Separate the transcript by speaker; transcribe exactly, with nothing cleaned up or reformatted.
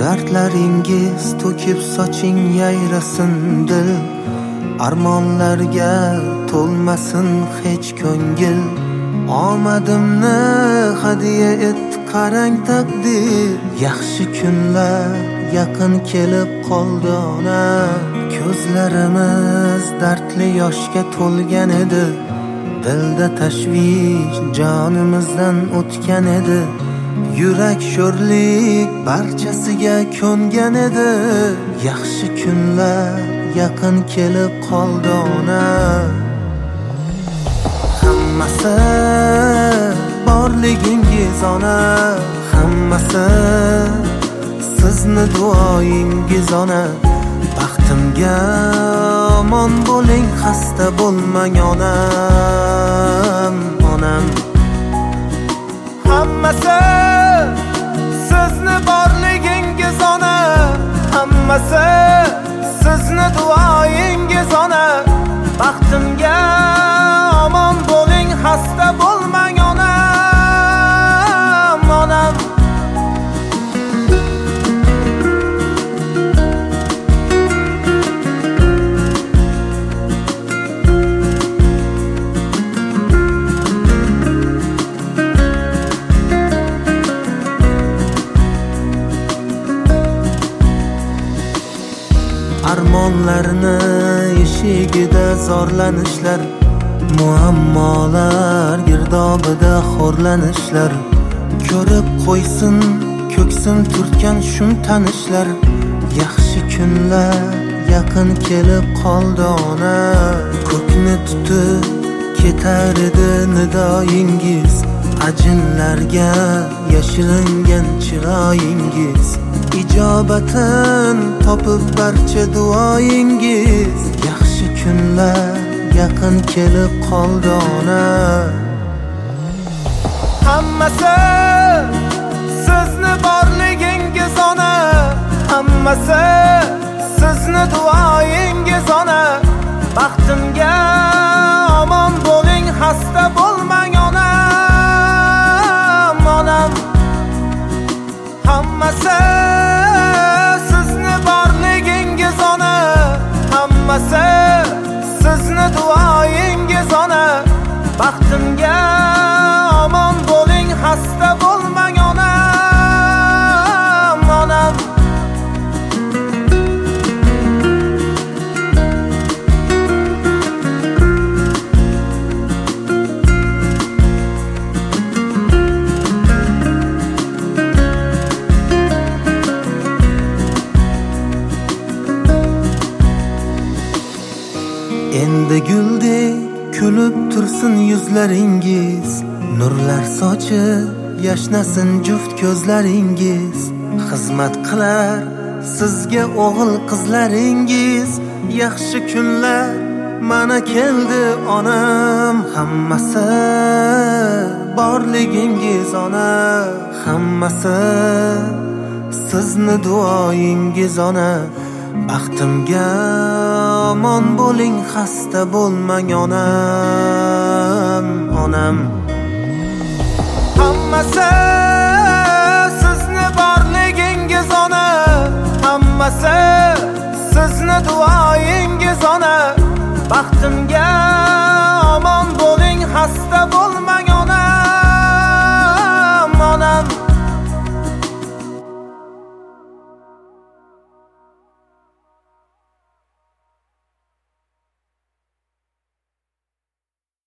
Speaker 1: Dardlaringiz to'kib soching yayrasin dil, armonlarga to'lmasin hech ko'ngil. Omadimni hadiya et qarang taqdir, yaxshi kunlar yaqin kelib qoldi ona. Ko'zlarimiz dardli yoshga to'lgan edi, dilda tashvish jonimizdan o'tgan edi. Yurak sho'rlik barchasiga ko'ngan edi, yaxshi kunlar yaqin kelib qoldi ona. Hammasi borligingiz ona, hammasi sizni duoyingiz ona. Baxtimga omon bo'ling, xasta bo'lmang onam, onam. Hammasi sizni borligingiz ona, hammasi sizni duoyingiz ona. Baxtimga omon bo'ling, xasta bo'lmang onam, onam. Armonlarni eshigida zorlanishlar, muammolar girdobida xo'rlanishlar. Ko'rib qo'ysin ko'ksim turtgan shum tanishlar, yaxshi kunlar yaqin kelib qoldi ona. Ko'kni tutib ketar edi nidoyingiz, ajinlarga yashiringan chiroyingiz. Ijobatin topib barcha duoyingiz, yaxshi kunlar yaqin kelib qoldi ona. Hammasi sizni borligingiz ona, hammasi sizni duoyingiz ona. Baxtimga omon bo'ling, xasta bo'lmang onam, onam. Hammasi sizni borligingiz ona, hammasi sizni duoyingiz ona. Baxtimga omon bo'ling, xasta bo'lmang onam, onam. Endi guldek kulib tursin yuzlaringiz, nurlar sochib yashnasin juft ko'zlaringiz. Xizmat qilar sizga o'g'il qizlaringiz, yaxshi kunlar mana keldi onam. Hammasi borligingiz ona, hammasi sizni duoyingiz ona. Baxtimga omon bo'ling, xasta bo'lmang onam, onam. Hammasi sizni borligingiz ona, hammasi sizni duoyingiz ona. Baxtimga omon bo'ling, xasta bo'ling.